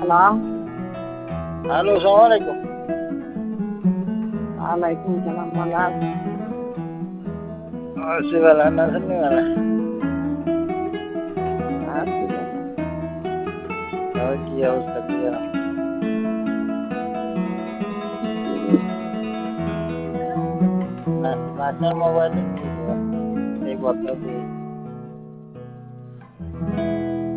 সালাম। হ্যালো, আসসালামু আলাইকুম। ওয়ালাইকুম সালাম। ভালো আছেন? আছি ভালো, আপনি আছেন নি ভালো? আছি ভালো। তারপর কি অবস্থা, কি জানো? নাসির মোবাইলে কি এই পদ্ধতি